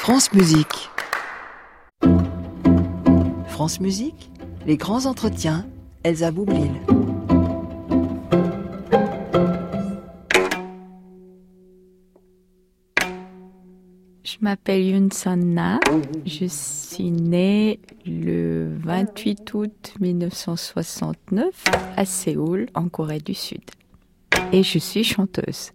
France Musique. France Musique, les grands entretiens, Elsa Boublil. Je m'appelle Yoon Sun-na. Je suis née le 28 août 1969 à Séoul, en Corée du Sud. Et je suis chanteuse.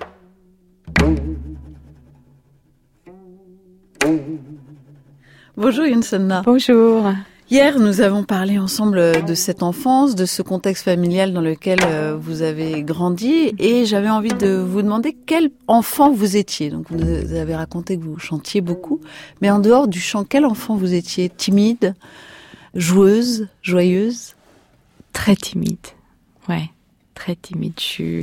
Bonjour Yoon Sun-na. Bonjour. Hier, nous avons parlé ensemble de cette enfance, de ce contexte familial dans lequel vous avez grandi, et j'avais envie de vous demander quel enfant vous étiez. Donc vous avez raconté que vous chantiez beaucoup, mais en dehors du chant, quel enfant vous étiez? Timide, joueuse, joyeuse? Très timide. Ouais, très timide.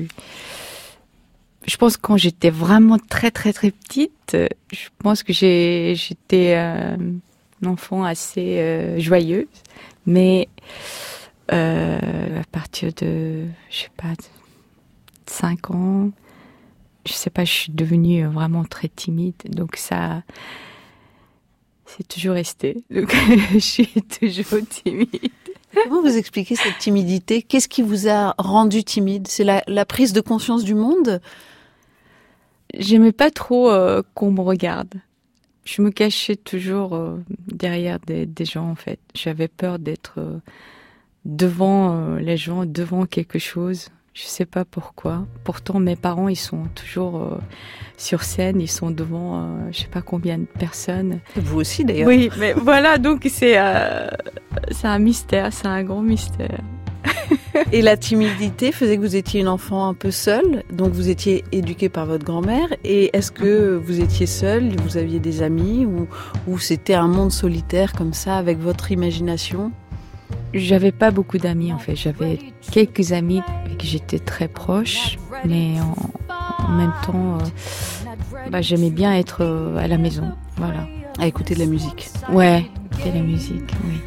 Je pense que quand j'étais vraiment très petite, je pense que j'étais une enfant assez joyeuse, mais à partir de, je sais pas, 5 ans, je sais pas, je suis devenue vraiment très timide, donc ça, c'est toujours resté. Donc je suis toujours timide. Comment vous expliquez cette timidité? Qu'est-ce qui vous a rendu timide? C'est la prise de conscience du monde? J'aimais pas trop qu'on me regarde. Je me cachais toujours derrière des gens, en fait. J'avais peur d'être devant les gens, devant quelque chose. Je sais pas pourquoi. Pourtant, mes parents, ils sont toujours sur scène. Ils sont devant je sais pas combien de personnes. Vous aussi, d'ailleurs. Oui, mais voilà, donc c'est un mystère, c'est un grand mystère. Et la timidité faisait que vous étiez une enfant un peu seule, donc vous étiez éduquée par votre grand-mère. Et est-ce que vous étiez seule, vous aviez des amis, ou c'était un monde solitaire comme ça, avec votre imagination? J'avais pas beaucoup d'amis en fait. J'avais quelques amis avec qui j'étais très proche, mais en même temps, j'aimais bien être à la maison, voilà. À écouter de la musique. Ouais, écouter la musique, oui.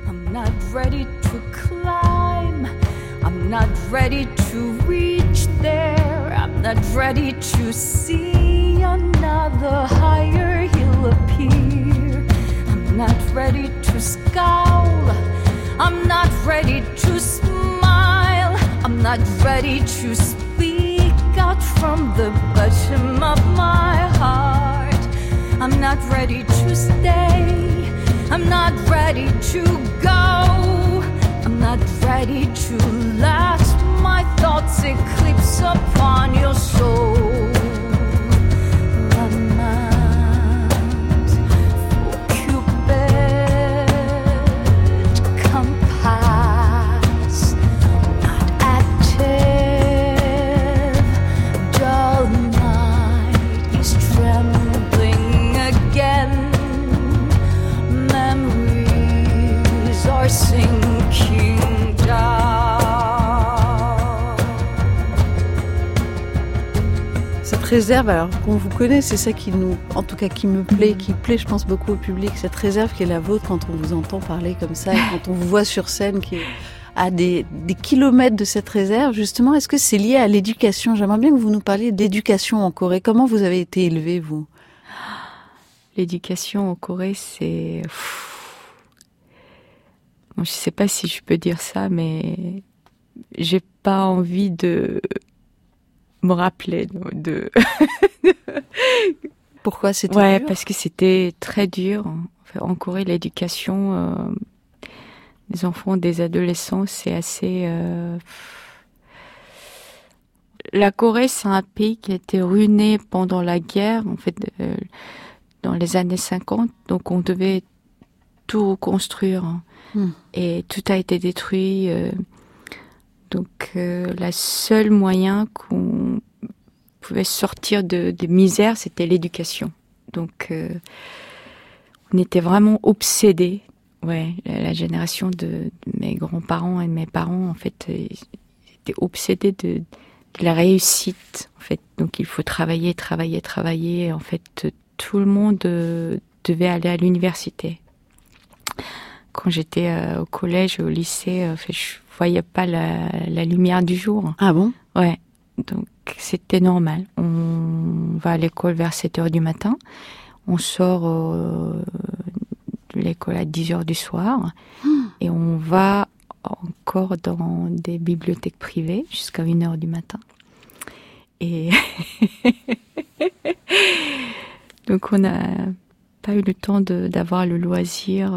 I'm not ready to reach there. I'm not ready to see another higher hill appear. I'm not ready to scowl. I'm not ready to smile. I'm not ready to speak out from the bottom of my heart. I'm not ready to stay. I'm not ready to go. I'm not ready to last. My thoughts eclipse upon your soul. My mind for Cupid compass, not active. Dull night is trembling again. Memories are sinking. Cette réserve, alors qu'on vous connaît, c'est ça qui nous, en tout cas qui me plaît, qui plaît je pense beaucoup au public, cette réserve qui est la vôtre quand on vous entend parler comme ça, et quand on vous voit sur scène, qui est à des kilomètres de cette réserve. Justement, est-ce que c'est lié à l'éducation? J'aimerais bien que vous nous parliez d'éducation en Corée. Comment vous avez été élevée, vous? L'éducation en Corée, c'est... Bon, je sais pas si je peux dire ça, mais j'ai pas envie de me rappeler de... Pourquoi c'était dur? Parce que c'était très dur. En Corée, l'éducation des enfants, des adolescents, c'est assez... La Corée, c'est un pays qui a été ruiné pendant la guerre, en fait, dans les années 50. Donc, on devait tout reconstruire. Et tout a été détruit. Donc, la seule moyen qu'on pouvait sortir de misère, c'était l'éducation. Donc, on était vraiment obsédés. Ouais, la génération de mes grands-parents et de mes parents, en fait, ils étaient obsédés de la réussite. En fait, donc il faut travailler. En fait, tout le monde devait aller à l'université. Quand j'étais au collège, au lycée, je voyais pas la lumière du jour. Ah bon? Ouais. Donc, c'était normal. On va à l'école vers 7h du matin. On sort de l'école à 10h du soir et on va encore dans des bibliothèques privées jusqu'à 1h du matin. Et donc on n'a pas eu le temps d'avoir le loisir.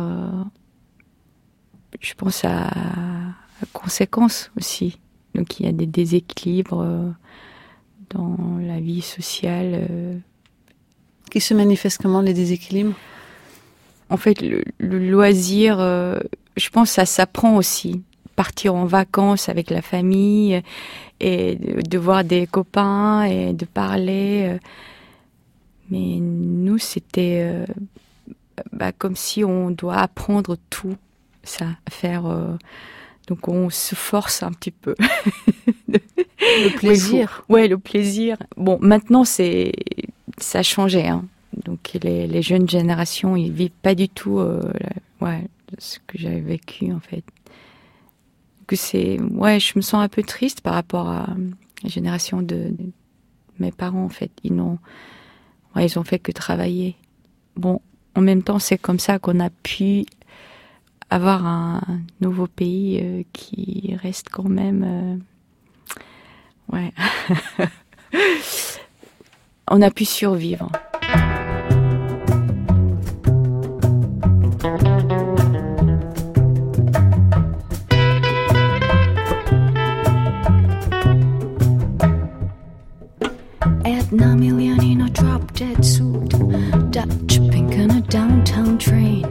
Je pense à conséquences aussi. Donc il y a des déséquilibres dans la vie sociale. Qui se manifestent comment, les déséquilibres? En fait, le loisir, je pense que ça s'apprend aussi. Partir en vacances avec la famille et de voir des copains et de parler. Mais nous, c'était comme si on doit apprendre tout ça, faire. Donc on se force un petit peu. Le plaisir. Ouais, le plaisir. Bon, maintenant ça a changé. Hein. Donc les jeunes générations, ils vivent pas du tout ce que j'avais vécu en fait. Que je me sens un peu triste par rapport à la génération de mes parents en fait. Ils ont fait que travailler. Bon, en même temps, c'est comme ça qu'on a pu avoir un nouveau pays qui reste quand même. On a pu survivre. Edna million in a drop-dead suit, Dutch pink on a downtown train,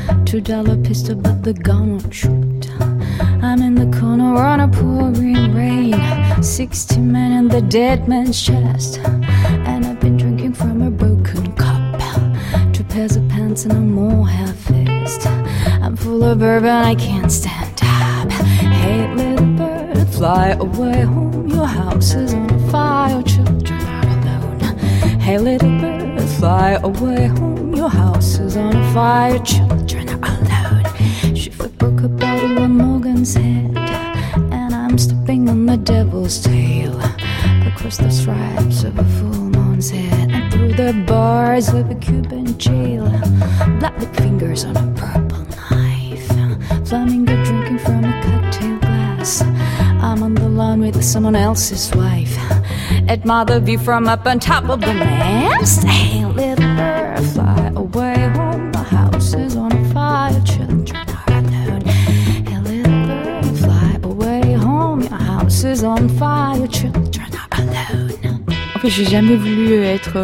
$2 pistol but the gun won't shoot. I'm in the corner on a pouring rain, 60 men in the dead man's chest, and I've been drinking from a broken cup, 2 pairs of pants and a more half-fist. I'm full of bourbon, I can't stand up. Hey little bird, fly away home, your house is on fire, your children are alone. Hey little bird, fly away home, your house is on fire, your children are alone. She broke a bottle on Morgan's head, and I'm stepping on the devil's tail, across the stripes of a full moon's head, and through the bars of a Cuban jail, black fingers on a purple knife, flamingo drinking from a cocktail glass. I'm on the lawn with someone else's wife. Admire the view from up on top of the mast. Hey, little bird, fly away home. The house is on fire, children are alone. Hey, little bird, fly away home. Your house is on fire, children are alone. En fait, j'ai jamais voulu être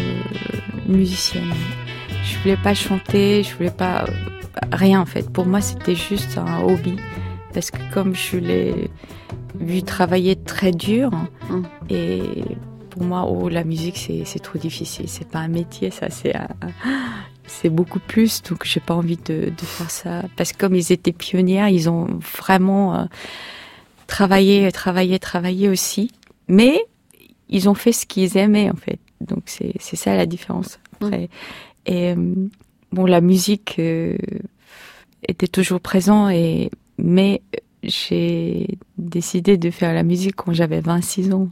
musicienne. Je voulais pas chanter, je voulais pas rien en fait. Pour moi, c'était juste un hobby. Parce que comme je l'ai vu travailler très dur, et pour moi, la musique, c'est trop difficile. C'est pas un métier, ça, c'est beaucoup plus. Donc, j'ai pas envie de faire ça. Parce que comme ils étaient pionnières, ils ont vraiment travaillé aussi. Mais ils ont fait ce qu'ils aimaient, en fait. Donc, c'est ça la différence. Après. Et la musique était toujours présente, mais j'ai décidé de faire la musique quand j'avais 26 ans.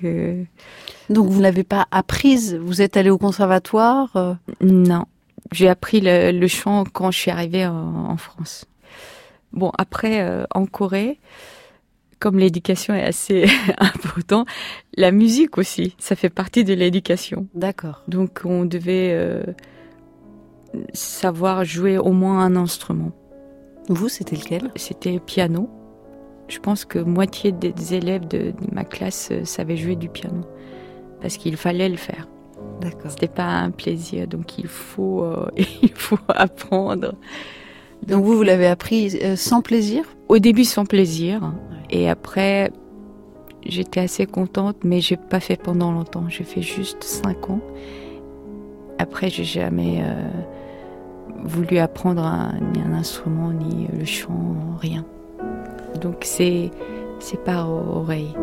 Donc vous l'avez pas apprise? Vous êtes allée au conservatoire? Non, j'ai appris le chant quand je suis arrivée en France. Bon, après, en Corée, comme l'éducation est assez importante, la musique aussi, ça fait partie de l'éducation. D'accord. Donc on devait savoir jouer au moins un instrument. Vous, c'était lequel? C'était piano. Je pense que moitié des élèves de ma classe savaient jouer du piano. Parce qu'il fallait le faire. D'accord. C'était pas un plaisir, donc il faut apprendre. Donc vous l'avez appris sans plaisir? Au début sans plaisir. Ouais. Et après, j'étais assez contente, mais j'ai pas fait pendant longtemps. J'ai fait juste 5 ans. Après, j'ai jamais voulu apprendre ni un instrument, ni le chant, rien. Donc c'est par oreille.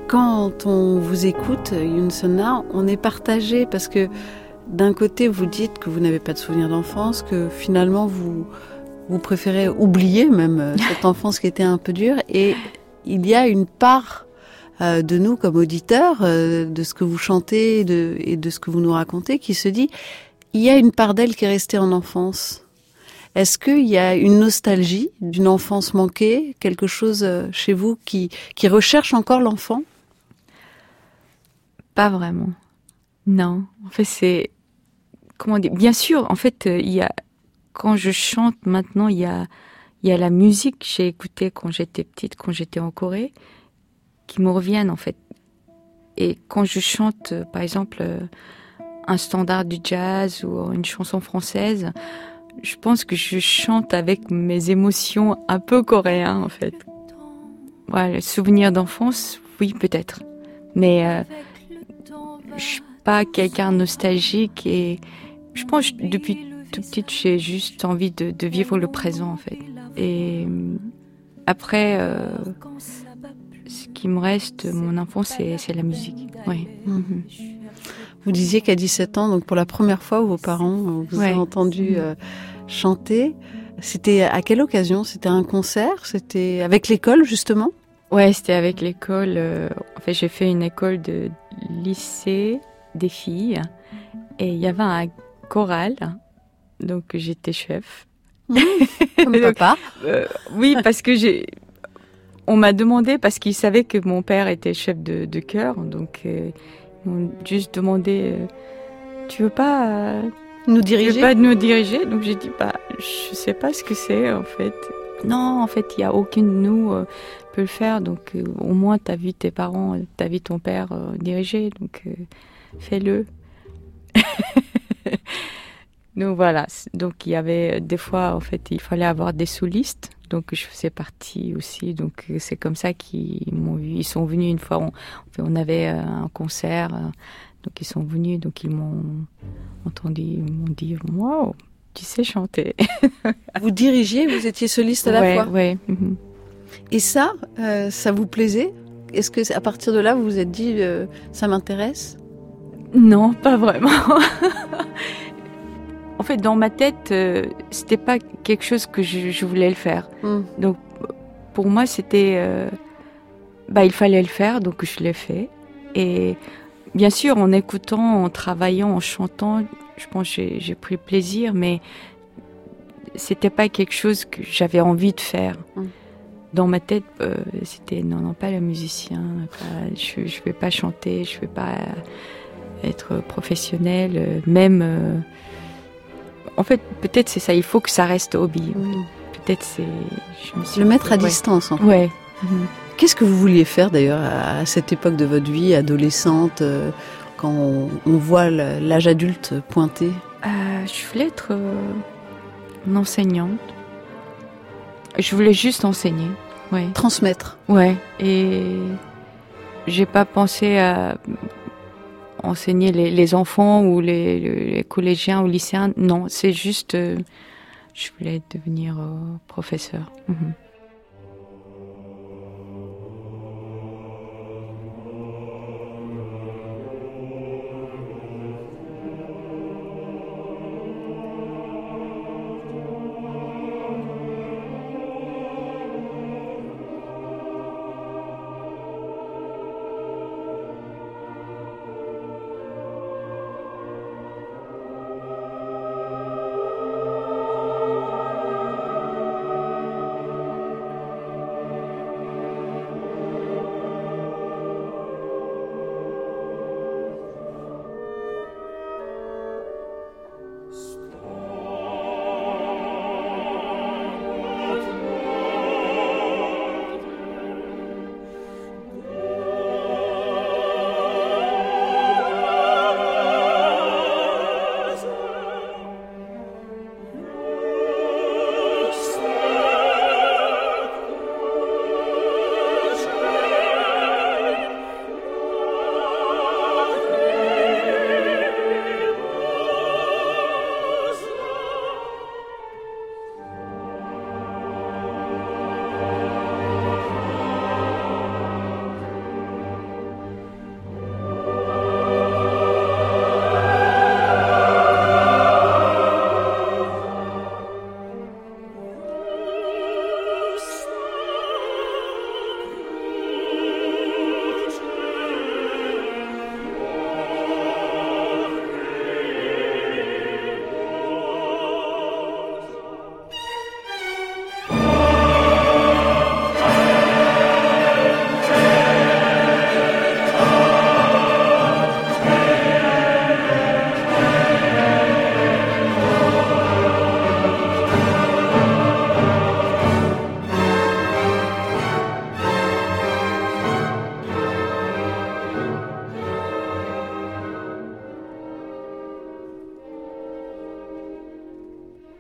Quand on vous écoute, Youn Sung-na, on est partagé parce que d'un côté, vous dites que vous n'avez pas de souvenirs d'enfance, que finalement, vous préférez oublier même cette enfance qui était un peu dure. Et il y a une part de nous, comme auditeurs, de ce que vous chantez et de ce que vous nous racontez, qui se dit, il y a une part d'elle qui est restée en enfance. Est-ce qu'il y a une nostalgie d'une enfance manquée, quelque chose chez vous qui recherche encore l'enfant ? Pas vraiment. Non. En fait, c'est... Comment dire ? Bien sûr, en fait, il y a... Quand je chante maintenant, il y a la musique que j'ai écoutée quand j'étais petite, quand j'étais en Corée, qui me reviennent, en fait. Et quand je chante, par exemple, un standard du jazz ou une chanson française, je pense que je chante avec mes émotions un peu coréennes, en fait. Voilà, le souvenir d'enfance, oui, peut-être. Mais je suis pas quelqu'un de nostalgique et je pense que depuis tout petite, j'ai juste envie de vivre le présent, en fait. Et après, ce qui me reste, mon enfance, c'est la musique. Oui. Mm-hmm. Vous disiez qu'à 17 ans, donc pour la première fois, vos parents vous ont entendu chanter. C'était à quelle occasion ? C'était un concert ? C'était avec l'école, justement ? Ouais, c'était avec l'école. En fait, j'ai fait une école de lycée des filles et il y avait un choral, donc j'étais chef. Comme papa. Oui, parce que on m'a demandé, parce qu'ils savaient que mon père était chef de chœur, donc ils m'ont juste demandé, tu veux pas nous diriger ? Tu veux pas nous diriger ? Donc j'ai dit, je sais pas ce que c'est, en fait. Non, en fait, il y a aucune de nous peut le faire, donc au moins t'as vu tes parents, t'as vu ton père diriger, donc fais-le. Donc voilà, donc il y avait des fois, en fait, il fallait avoir des solistes, donc je faisais partie aussi, donc c'est comme ça qu'ils m'ont vu. Ils sont venus une fois, on avait un concert, donc ils sont venus, donc ils m'ont entendu, ils m'ont dit, wow, tu sais chanter. Vous dirigiez, vous étiez soliste à la fois ? Ouais. Mm-hmm. Et ça vous plaisait ? Est-ce que à partir de là, vous vous êtes dit, ça m'intéresse ? Non, pas vraiment. En fait, dans ma tête, c'était pas quelque chose que je voulais le faire. Donc, pour moi, c'était, il fallait le faire, donc je l'ai fait. Et bien sûr, en écoutant, en travaillant, en chantant, je pense que j'ai pris plaisir, mais c'était pas quelque chose que j'avais envie de faire. Dans ma tête, c'était non, pas le musicien. Je vais pas chanter, je vais pas être professionnelle, même. En fait, peut-être c'est ça. Il faut que ça reste hobby. Peut-être c'est. Le mettre à distance. En fait. Ouais. Qu'est-ce que vous vouliez faire d'ailleurs à cette époque de votre vie, adolescente, quand on voit l'âge adulte pointer ? Je voulais être une enseignante. Je voulais juste enseigner. Ouais. Transmettre. Ouais. Et j'ai pas pensé à enseigner les enfants ou les collégiens ou lycéens. Non, c'est juste, je voulais devenir professeur.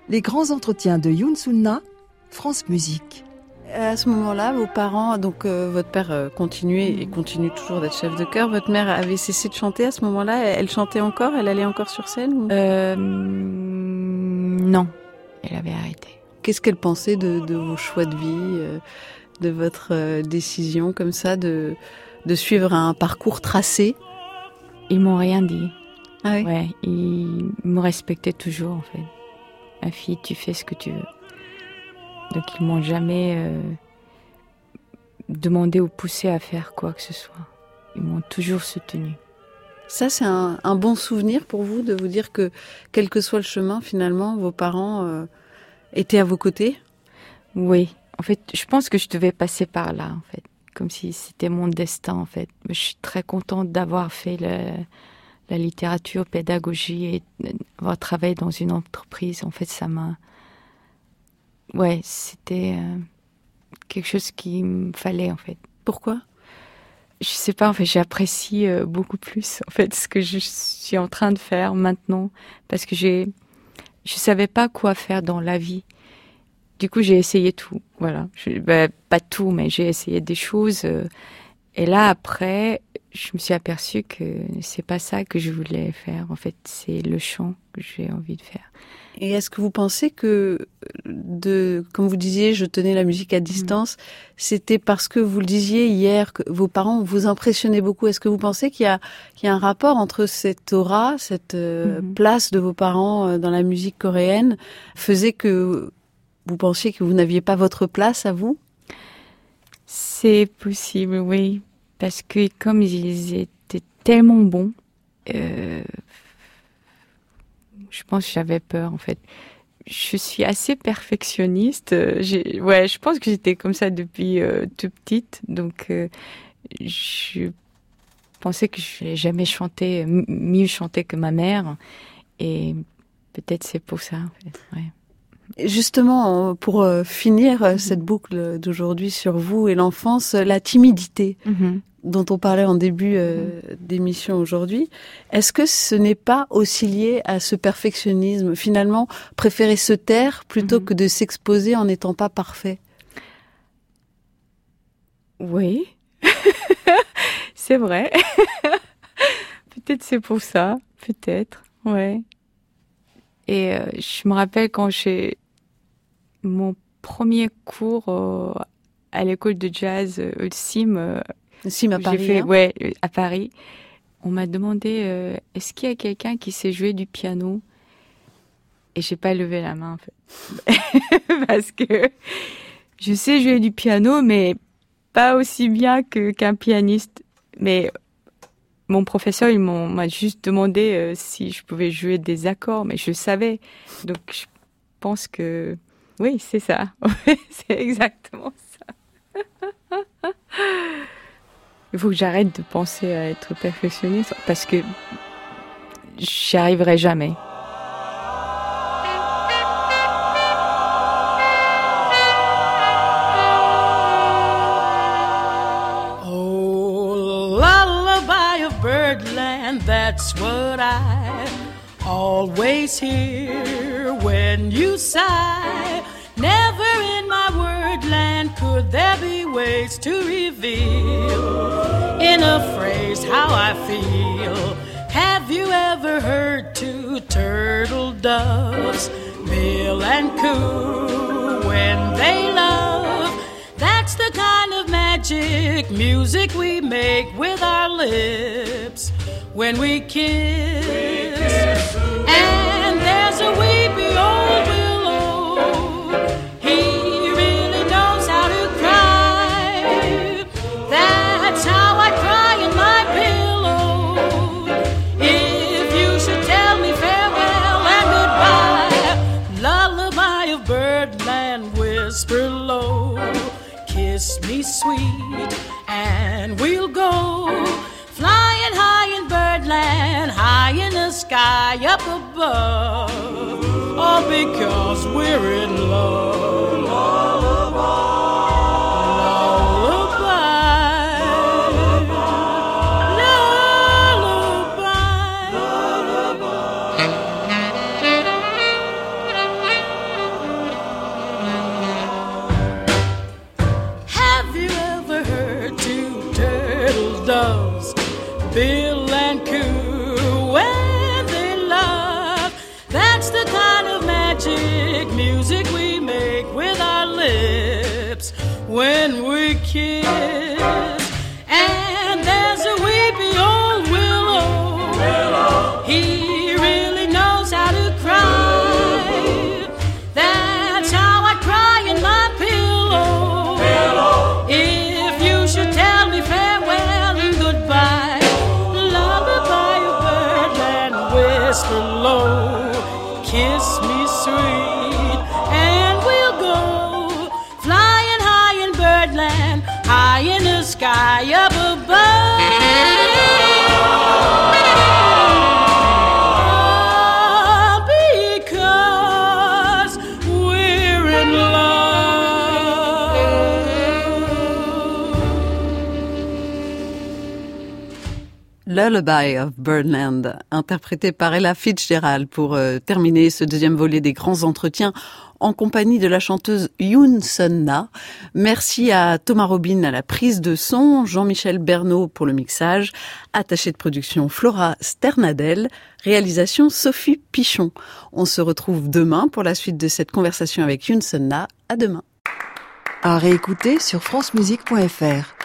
Les grands entretiens de Youn Soo-na, France Musique. À ce moment-là, vos parents, donc votre père continuait et continue toujours d'être chef de chœur. Votre mère avait cessé de chanter à ce moment-là. Elle chantait encore? Elle allait encore sur scène ou... Non, elle avait arrêté. Qu'est-ce qu'elle pensait de vos choix de vie, de votre décision comme ça, de suivre un parcours tracé? Ils m'ont rien dit. Ah oui? Ouais, ils me respectaient toujours en fait. Ma fille, tu fais ce que tu veux. Donc ils m'ont jamais demandé ou poussé à faire quoi que ce soit. Ils m'ont toujours soutenue. Ça, c'est un bon souvenir pour vous, de vous dire que quel que soit le chemin, finalement, vos parents étaient à vos côtés? Oui, en fait, je pense que je devais passer par là, en fait, comme si c'était mon destin, en fait. Je suis très contente d'avoir fait la littérature, pédagogie et d'avoir travaillé dans une entreprise. En fait, ça m'a... Ouais, c'était quelque chose qu'il me fallait, en fait. Pourquoi? Je sais pas, en fait, j'apprécie beaucoup plus, en fait, ce que je suis en train de faire maintenant, parce que je savais pas quoi faire dans la vie. Du coup, j'ai essayé tout, voilà. Pas tout, mais j'ai essayé des choses. Et là, après, je me suis aperçue que c'est pas ça que je voulais faire. En fait, c'est le chant que j'ai envie de faire. Et est-ce que vous pensez que, comme vous disiez, je tenais la musique à distance, c'était parce que vous le disiez hier, que vos parents vous impressionnaient beaucoup? Est-ce que vous pensez qu'il y a un rapport entre cette aura, cette place de vos parents dans la musique coréenne, faisait que vous pensiez que vous n'aviez pas votre place à vous? C'est possible, oui. Parce que comme ils étaient tellement bons, je pense que j'avais peur, en fait. Je suis assez perfectionniste. Je pense que j'étais comme ça depuis toute petite. Donc, je pensais que je n'allais jamais chanter, mieux chanter que ma mère. Et peut-être c'est pour ça, en fait. Ouais. Justement, pour finir cette boucle d'aujourd'hui sur vous et l'enfance, la timidité dont on parlait en début d'émission aujourd'hui, est-ce que ce n'est pas aussi lié à ce perfectionnisme? Finalement, préférer se taire plutôt que de s'exposer en n'étant pas parfait? Oui, c'est vrai. Peut-être c'est pour ça, peut-être, ouais. Et je me rappelle quand j'ai mon premier cours à l'école de jazz, le CIM à Paris. Fait, ouais, à Paris. On m'a demandé est-ce qu'il y a quelqu'un qui sait jouer du piano? Et j'ai pas levé la main en fait, parce que je sais jouer du piano, mais pas aussi bien qu'un pianiste. Mais mon professeur, il m'a juste demandé si je pouvais jouer des accords, mais je savais. Donc, je pense que oui, c'est ça. C'est exactement ça. Il faut que j'arrête de penser à être perfectionniste parce que j'y arriverai jamais. That's what I always hear when you sigh. Never in my wordland could there be ways to reveal in a phrase how I feel. Have you ever heard two turtle doves bill and coo when they love? That's the kind of magic music we make with our lips when we kiss. And there's a weepy old willow, he really knows how to cry. That's how I cry in my pillow. If you should tell me farewell and goodbye, lullaby of birdland, whisper low, kiss me sweet and we'll go flying high in birdland, high in the sky up above, all because we're in love. Lullaby. bells, Bill and Coo, when they love. That's the kind of magic music we make with our lips when we kiss. And there's a weepy old willow, he really knows how to cry. That's how I cry in my pillow. If you should tell me farewell and goodbye, lullaby of birdland, whisper low, kiss me sweet, and we'll go flying high in birdland, high in the sky up above. Because we're in love. Lullaby of Birdland, interprété par Ella Fitzgerald pour terminer ce deuxième volet des grands entretiens en compagnie de la chanteuse Yoon Sun-na. Merci à Thomas Robin à la prise de son, Jean-Michel Bernot pour le mixage, attaché de production Flora Sternadel, réalisation Sophie Pichon. On se retrouve demain pour la suite de cette conversation avec Yoon Sun-na. À demain. À réécouter sur francemusique.fr.